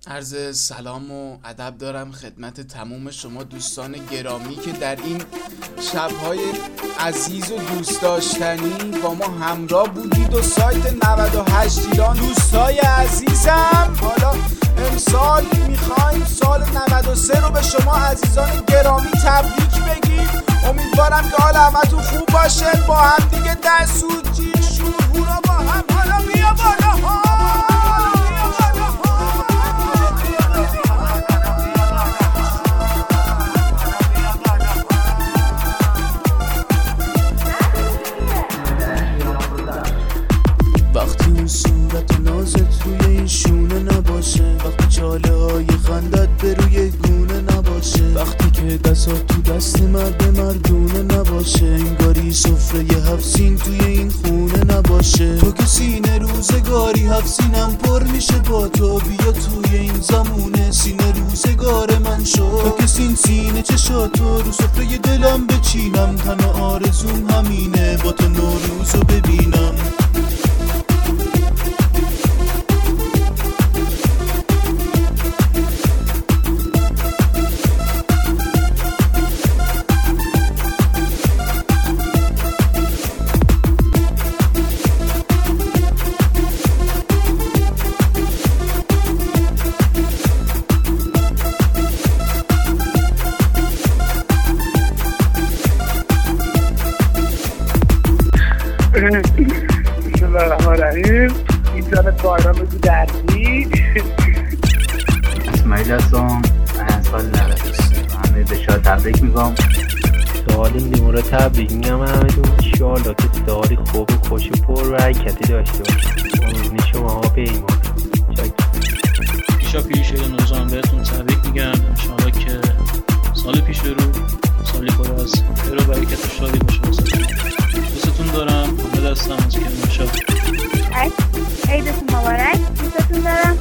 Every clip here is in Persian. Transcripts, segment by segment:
عرض سلام و ادب دارم خدمت تمام شما دوستان گرامی که در این شب‌های عزیز و دوست داشتنی با ما همراه بودید و سایت 98 ایران. دوستای عزیزم، حالا امسال میخوایم سال 93 رو به شما عزیزان گرامی تبریک بگیم. امیدوارم که حال همتون خوب باشه. با هم دیگه دستور جیر شور با هم حالا بیا بالا ها. وقتی اون صورت نازت روی این شونه نباشه، وقتی چاله های خندت به روی گونه نباشه، وقتی که دستات تو دست مرد مردونه نباشه، انگاری سفره 7 سین توی این خونه نباشه. تو که سینه روزگاری 7 سینم پر میشه با تو، بیا توی این زمونه سینه روزگار من شو. تو که سینه چشاتو رو سفره دلم بچینم، تنها آرزوم همینه با تو نوروزو ببینم. بسم الله الرحمن الرحیم. اینترنت بایران بگو دردی اسماعیل هستم. من سال 93 همه به شاد تبریک میگم. سوال نیمورا تبریک میگم همتون. انشاءالله که سالی خوب و خوش و پر و حرکتی داشته باشید. قربون شما ها پیمان. پیشا پیش نوزان بهتون تبریک میگم. انشاءالله که سال پیش رو سالی پر از خیر و برکت و شادی باشه. دوستتون دارم. همه دستم از که نشد. عیدتون مبارک. دوستتون دارم.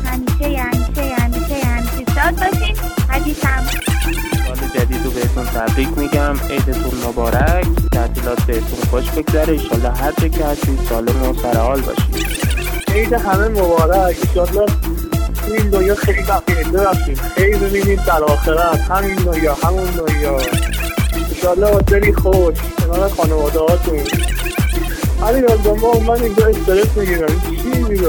همیشه شاد باشین. حدیثم. سال جدید رو بهتون تبریک میگم. عیدتون مبارک. تعطیلات بهتون خوش بگذره. انشالله هر جا که هستید سالم و سرحال باشید. عید همه مبارک. انشالله این دنیا خیلی بقیده باشیم، خیلی ببینید در آخرت همین دنیا همون دنیا. انشالله با دلی خوش کنار خانواده هاتون. همین از ما من اینجا استرس میگیرم. چی میگم؟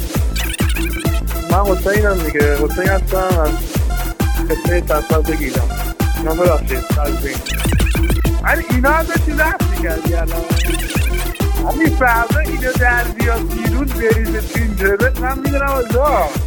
من حسینم دیگه. حسین هستم از خطه تصفیل بگیرم. نام رفتید تازید. اینا هم داشتی رفت میکردی الان. همین فردا اینو در بیاد بیرون بریزه تو اینترنت. من میدونم از